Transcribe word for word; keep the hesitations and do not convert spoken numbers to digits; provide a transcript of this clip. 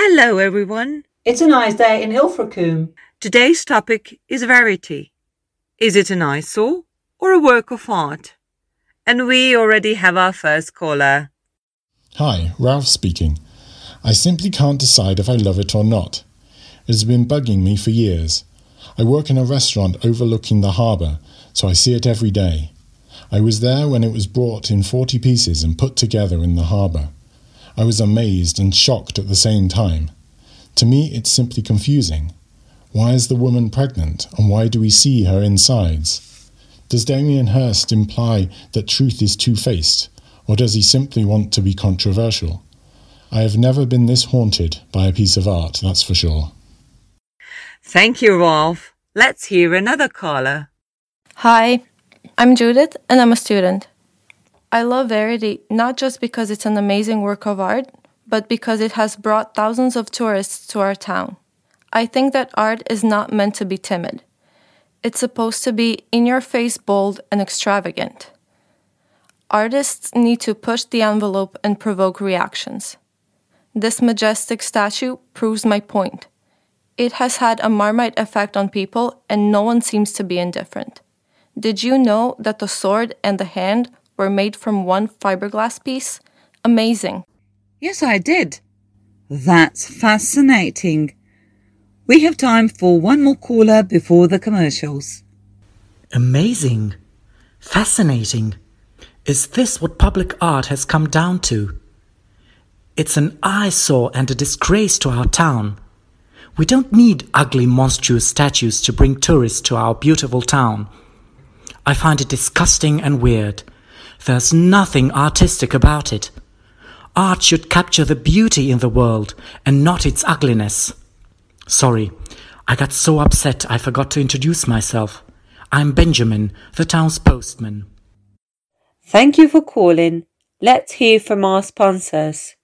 Hello everyone. It's a nice day in Ilfracombe. Today's topic is Verity. Is it an eyesore or a work of art? And we already have our first caller. Hi, Ralph speaking. I simply can't decide if I love it or not. It has been bugging me for years. I work in a restaurant overlooking the harbour, so I see it every day. I was there when it was brought in forty pieces and put together in the harbour. I was amazed and shocked at the same time. To me, it's simply confusing. Why is the woman pregnant, and why do we see her insides? Does Damien Hirst imply that truth is two-faced, or does he simply want to be controversial? I have never been this haunted by a piece of art, that's for sure. Thank you, Ralph. Let's hear another caller. Hi, I'm Judith and I'm a student. I love Verity not just because it's an amazing work of art, but because it has brought thousands of tourists to our town. I think that art is not meant to be timid. It's supposed to be in-your-face, bold, and extravagant. Artists need to push the envelope and provoke reactions. This majestic statue proves my point. It has had a Marmite effect on people, and no one seems to be indifferent. Did you know that the sword and the hand were made from one fiberglass piece? Amazing. Yes, I did. That's fascinating. We have time for one more caller before the commercials. Amazing. Fascinating. Is this what public art has come down to? It's an eyesore and a disgrace to our town. We don't need ugly, monstrous statues to bring tourists to our beautiful town. I find it disgusting and weird. There's nothing artistic about it. Art should capture the beauty in the world and not its ugliness. Sorry, I got so upset I forgot to introduce myself. I'm Benjamin, the town's postman. Thank you for calling. Let's hear from our sponsors.